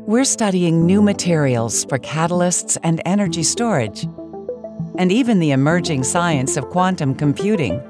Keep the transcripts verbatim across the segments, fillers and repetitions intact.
we're studying new materials for catalysts and energy storage, and even the emerging science of quantum computing.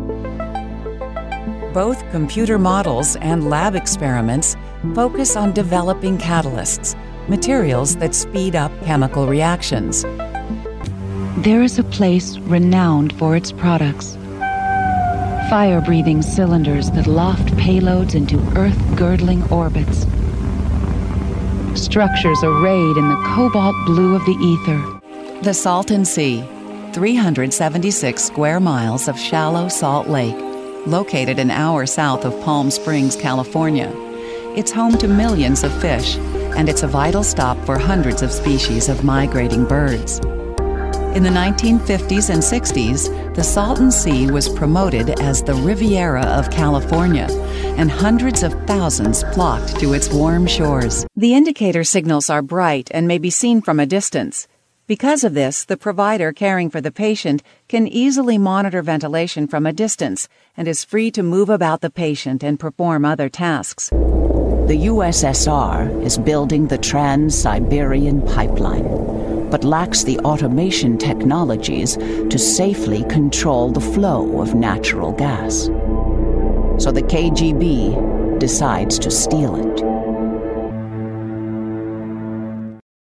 Both computer models and lab experiments focus on developing catalysts, materials that speed up chemical reactions. There is a place renowned for its products. Fire-breathing cylinders that loft payloads into Earth-girdling orbits. Structures arrayed in the cobalt blue of the ether. The Salton Sea, three hundred seventy-six square miles of shallow salt lake, located an hour south of Palm Springs, California. It's home to millions of fish, and it's a vital stop for hundreds of species of migrating birds. In the nineteen fifties and sixties, the Salton Sea was promoted as the Riviera of California, and hundreds of thousands flocked to its warm shores. The indicator signals are bright and may be seen from a distance. Because of this, the provider caring for the patient can easily monitor ventilation from a distance and is free to move about the patient and perform other tasks. The U S S R is building the Trans-Siberian Pipeline, but lacks the automation technologies to safely control the flow of natural gas. So the K G B decides to steal it.